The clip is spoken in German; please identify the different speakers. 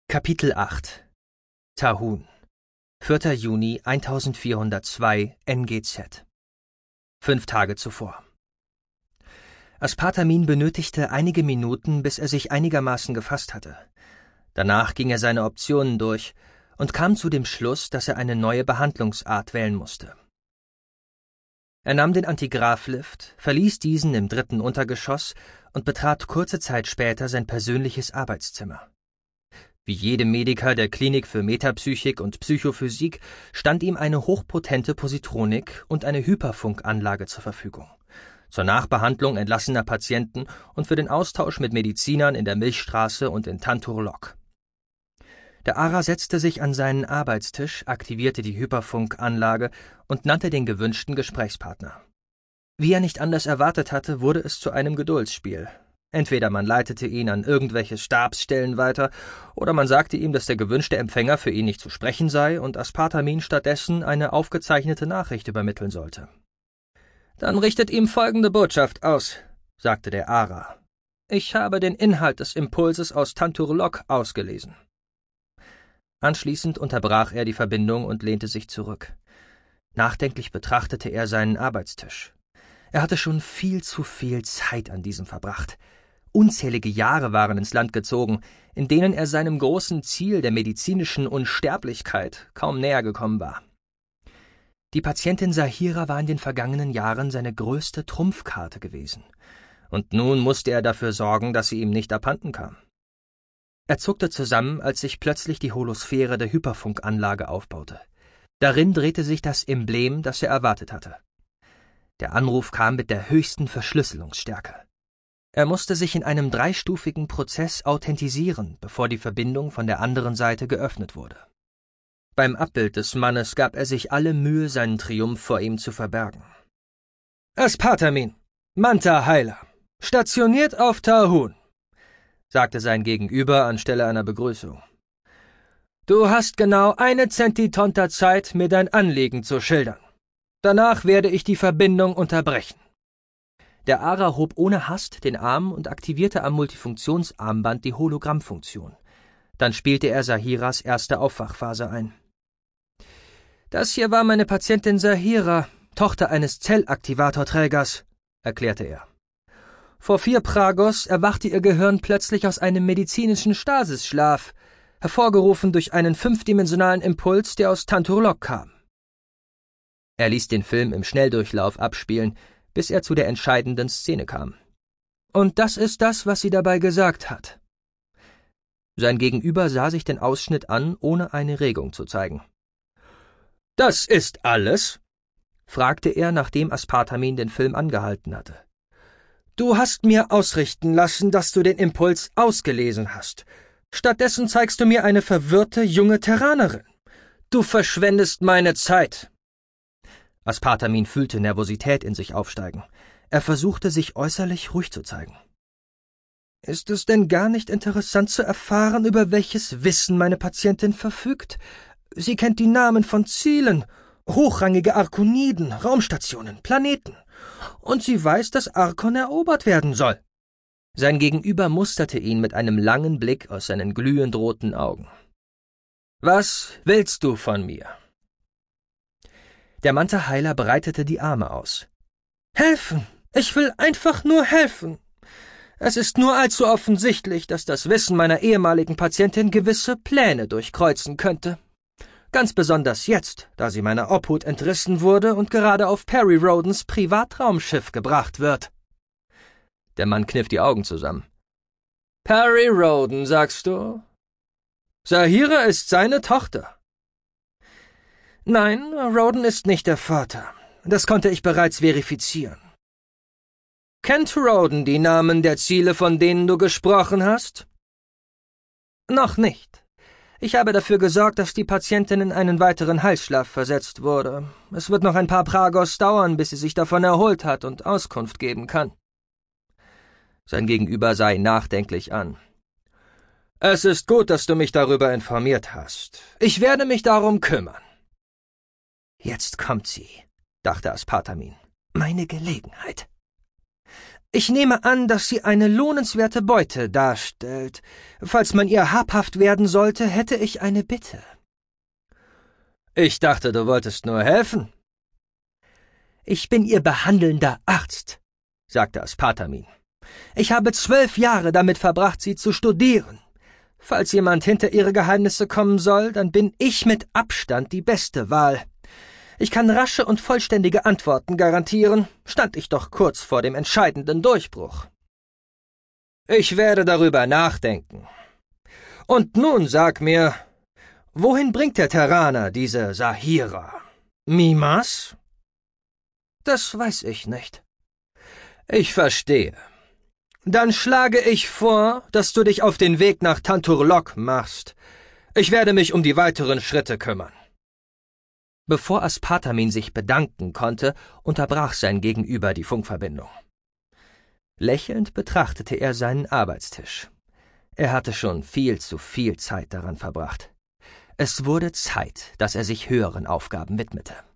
Speaker 1: Kapitel 8 Tahun 4. Juni 1402 NGZ 5 Tage zuvor. Aspartamin benötigte einige Minuten, bis er sich einigermaßen gefasst hatte. Danach ging er seine Optionen durch und kam zu dem Schluss, dass er eine neue Behandlungsart wählen musste. Er nahm den Antigraph-Lift, verließ diesen im 3. Untergeschoss und betrat kurze Zeit später sein persönliches Arbeitszimmer. Wie jedem Mediker der Klinik für Metapsychik und Psychophysik stand ihm eine hochpotente Positronik und eine Hyperfunkanlage zur Verfügung. Zur Nachbehandlung entlassener Patienten und für den Austausch mit Medizinern in der Milchstraße und in Tantur-Lok. Der Ara setzte sich an seinen Arbeitstisch, aktivierte die Hyperfunkanlage und nannte den gewünschten Gesprächspartner. Wie er nicht anders erwartet hatte, wurde es zu einem Geduldsspiel. Entweder man leitete ihn an irgendwelche Stabsstellen weiter, oder man sagte ihm, dass der gewünschte Empfänger für ihn nicht zu sprechen sei und Aspartamin stattdessen eine aufgezeichnete Nachricht übermitteln sollte. »Dann richtet ihm folgende Botschaft aus«, sagte der Ara. »Ich habe den Inhalt des Impulses aus Tantur-Lok ausgelesen.« Anschließend unterbrach er die Verbindung und lehnte sich zurück. Nachdenklich betrachtete er seinen Arbeitstisch. Er hatte schon viel zu viel Zeit an diesem verbracht. Unzählige Jahre waren ins Land gezogen, in denen er seinem großen Ziel der medizinischen Unsterblichkeit kaum näher gekommen war. Die Patientin Sahira war in den vergangenen Jahren seine größte Trumpfkarte gewesen. Und nun musste er dafür sorgen, dass sie ihm nicht abhanden kam. Er zuckte zusammen, als sich plötzlich die Holosphäre der Hyperfunkanlage aufbaute. Darin drehte sich das Emblem, das er erwartet hatte. Der Anruf kam mit der höchsten Verschlüsselungsstärke. Er musste sich in einem 3-stufigen Prozess authentisieren, bevor die Verbindung von der anderen Seite geöffnet wurde. Beim Abbild des Mannes gab er sich alle Mühe, seinen Triumph vor ihm zu verbergen. »Aspartamin, Manta Heiler, stationiert auf Tahun«, sagte sein Gegenüber anstelle einer Begrüßung. »Du hast genau 1 Zentitonta Zeit, mir dein Anliegen zu schildern. Danach werde ich die Verbindung unterbrechen.« Der Ara hob ohne Hast den Arm und aktivierte am Multifunktionsarmband die Hologrammfunktion. Dann spielte er Sahiras erste Aufwachphase ein. »Das hier war meine Patientin Sahira, Tochter eines Zellaktivatorträgers«, erklärte er. »Vor 4 Pragos erwachte ihr Gehirn plötzlich aus einem medizinischen Stasisschlaf, hervorgerufen durch einen 5-dimensionalen Impuls, der aus Tantur-Lok kam.« Er ließ den Film im Schnelldurchlauf abspielen, bis er zu der entscheidenden Szene kam. »Und das ist das, was sie dabei gesagt hat.« Sein Gegenüber sah sich den Ausschnitt an, ohne eine Regung zu zeigen. »Das ist alles?« fragte er, nachdem Aspartamin den Film angehalten hatte. »Du hast mir ausrichten lassen, dass du den Impuls ausgelesen hast. Stattdessen zeigst du mir eine verwirrte junge Terranerin. Du verschwendest meine Zeit.« Aspartamin fühlte Nervosität in sich aufsteigen. Er versuchte, sich äußerlich ruhig zu zeigen. »Ist es denn gar nicht interessant zu erfahren, über welches Wissen meine Patientin verfügt? Sie kennt die Namen von Zielen, hochrangige Arkoniden, Raumstationen, Planeten. Und sie weiß, dass Arkon erobert werden soll.« Sein Gegenüber musterte ihn mit einem langen Blick aus seinen glühend roten Augen. »Was willst du von mir?« Der Manta-Heiler breitete die Arme aus. »Helfen! Ich will einfach nur helfen! Es ist nur allzu offensichtlich, dass das Wissen meiner ehemaligen Patientin gewisse Pläne durchkreuzen könnte. Ganz besonders jetzt, da sie meiner Obhut entrissen wurde und gerade auf Perry Rodens Privatraumschiff gebracht wird.« Der Mann kniff die Augen zusammen. »Perry Roden, sagst du? Sahira ist seine Tochter.« »Nein, Roden ist nicht der Vater. Das konnte ich bereits verifizieren.« »Kennt Roden die Namen der Ziele, von denen du gesprochen hast?« »Noch nicht. Ich habe dafür gesorgt, dass die Patientin in einen weiteren Heilschlaf versetzt wurde. Es wird noch ein paar Pragos dauern, bis sie sich davon erholt hat und Auskunft geben kann.« Sein Gegenüber sah ihn nachdenklich an. »Es ist gut, dass du mich darüber informiert hast. Ich werde mich darum kümmern.« »Jetzt kommt sie«, dachte Aspartamin. »Meine Gelegenheit.« Ich nehme an, dass sie eine lohnenswerte Beute darstellt. Falls man ihr habhaft werden sollte, hätte ich eine Bitte.« »Ich dachte, du wolltest nur helfen.« »Ich bin ihr behandelnder Arzt«, sagte Aspartamin. »Ich habe 12 Jahre damit verbracht, sie zu studieren. Falls jemand hinter ihre Geheimnisse kommen soll, dann bin ich mit Abstand die beste Wahl. Ich kann rasche und vollständige Antworten garantieren, stand ich doch kurz vor dem entscheidenden Durchbruch.« »Ich werde darüber nachdenken. Und nun sag mir, wohin bringt der Terraner diese Sahira? Mimas?« »Das weiß ich nicht.« »Ich verstehe. Dann schlage ich vor, dass du dich auf den Weg nach Tanturlok machst. Ich werde mich um die weiteren Schritte kümmern.« Bevor Aspartamin sich bedanken konnte, unterbrach sein Gegenüber die Funkverbindung. Lächelnd betrachtete er seinen Arbeitstisch. Er hatte schon viel zu viel Zeit daran verbracht. Es wurde Zeit, dass er sich höheren Aufgaben widmete.